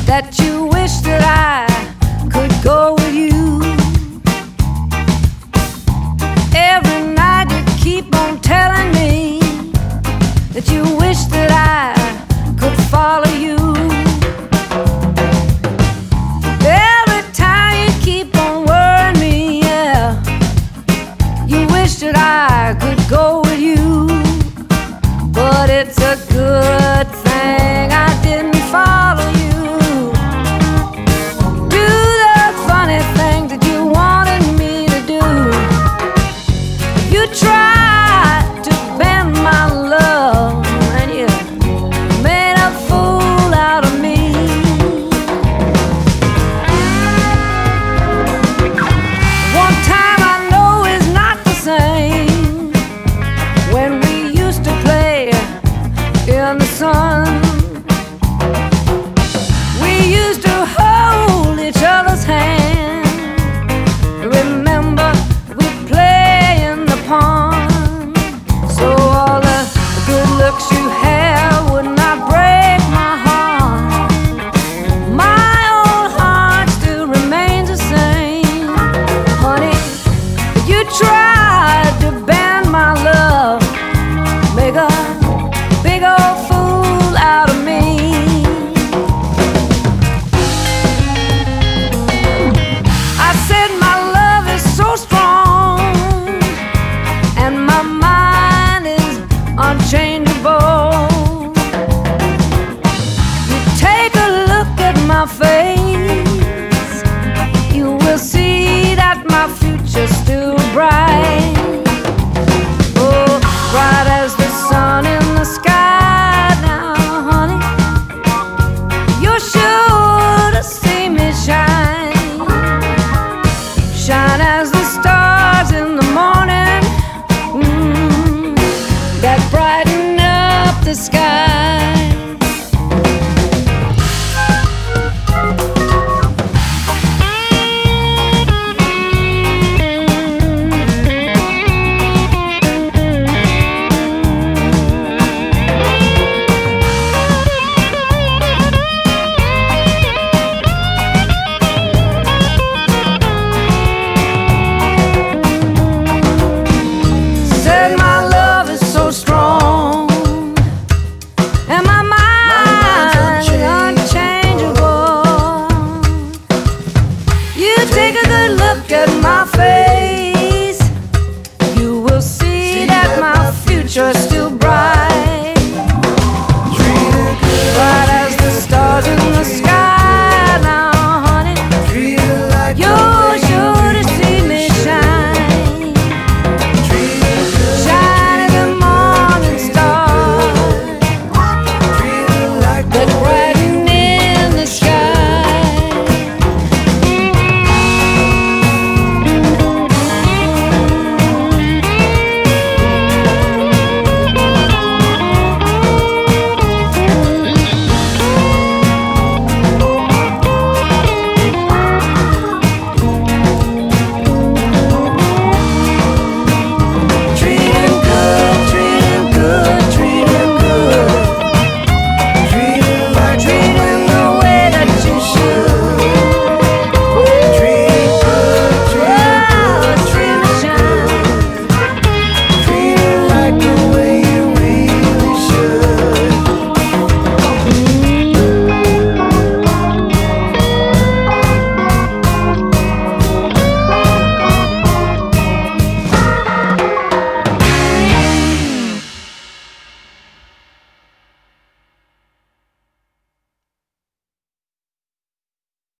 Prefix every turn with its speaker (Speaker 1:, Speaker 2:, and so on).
Speaker 1: that you wish that I could go with you. Every night you keep on telling me that you wish that I could follow you. Every time you keep on worrying me, yeah, you wish that I could go with you. But it's a good thing I didn't follow you. Do the funny things that you wanted me to do. You tried to bend my love, and you made a fool out of me. One time I know is not the same. When we used to play in the sun, we used to hold each other's hand. Remember, we'd play in the pond. So all the good looks you have would not break my heart. My old heart still remains the same. Honey, you tried to bend my love, make a big old fool out of me. I said my love is so strong, and my mind is unchangeable. You take a look at my face, you will see that my future's still bright. Oh, bright as the sun in the sky now, honey. You're sure